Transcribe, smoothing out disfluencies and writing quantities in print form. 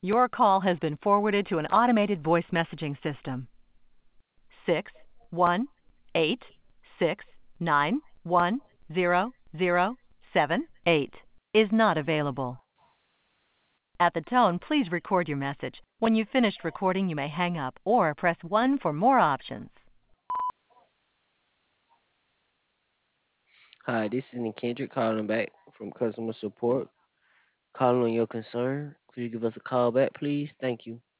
Your call has been forwarded to an automated voice messaging system. 618-691-1078 is not available. At the tone, please record your message. When you've finished recording, you may hang up or press 1 for more options. Hi, this is Nick Kendrick calling back from customer support. Calling on your concern. Could you give us a call back, please? Thank you.